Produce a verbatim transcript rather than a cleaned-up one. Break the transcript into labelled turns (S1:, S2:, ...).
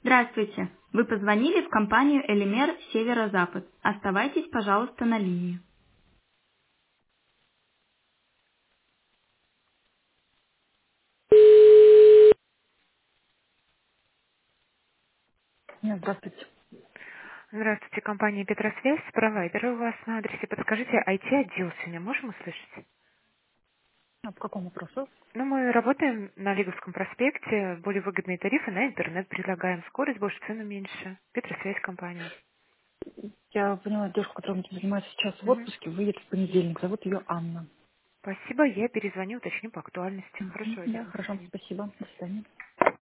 S1: Здравствуйте. Вы позвонили в компанию «Элимер Северо-Запад». Оставайтесь, пожалуйста, на линии. Нет, здравствуйте.
S2: Здравствуйте, компания Петросвязь, провайдер у вас на адресе. Подскажите, ай ти-отдел сегодня можем услышать?
S1: А по какому вопросу?
S2: Ну, мы работаем на Лиговском проспекте, более выгодные тарифы на интернет предлагаем, скорость больше, цену меньше. Петросвязь компания.
S1: Я поняла, девушка, которая этим занимается сейчас в
S2: Мгм.
S1: отпуске, выйдет в понедельник. Зовут ее Анна.
S2: Спасибо, я перезвоню, уточню по актуальности.
S1: Мгм.
S2: Хорошего
S1: Да,
S2: дня, до
S1: хорошо,
S2: свидания.
S1: спасибо. До свидания.